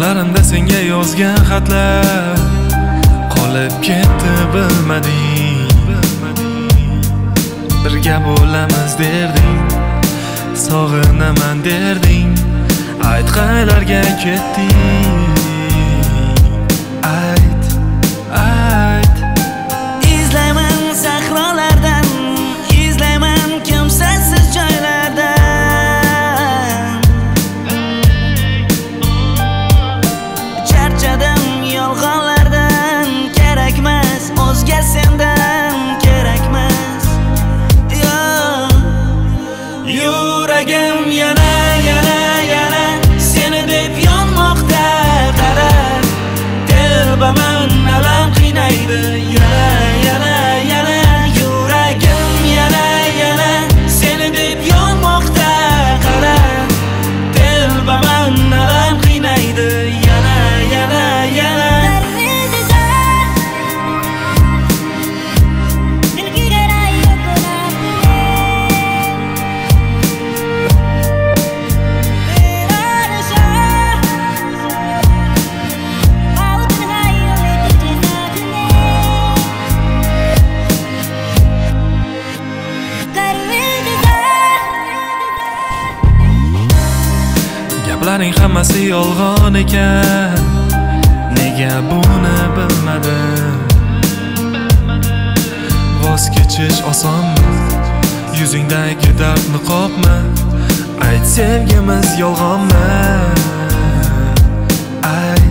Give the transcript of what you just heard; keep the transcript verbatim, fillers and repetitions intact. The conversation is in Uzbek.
Yo'llarimda senga yozgan xatlar qolib ketdi bilmading. Birga bo'lamiz derding, sog'inaman derding. Ayt qaylarga ketding? Ayt, ayt. Izlayman sahrolardan, izlayman kimsasiz joylardan. Charchadim yolg'onlardan, kerakmas o'zga sendan, kerakmas. Yuragim yana yana yana seni deb yonmoqda. Qarab telbaman, alam qiynaydi yana yana yana. Yuragim yana yana seni deb yonmoqda. Qarab telbaman, alam qiynaydi yana yana yana. Gaplaring hammasi yolg'on ekan, nega buni bilmadim? Voz kechish osonmi? Yuzingdagi dard niqobmi? Ayt sevgimiz yolg'onmi? Ayt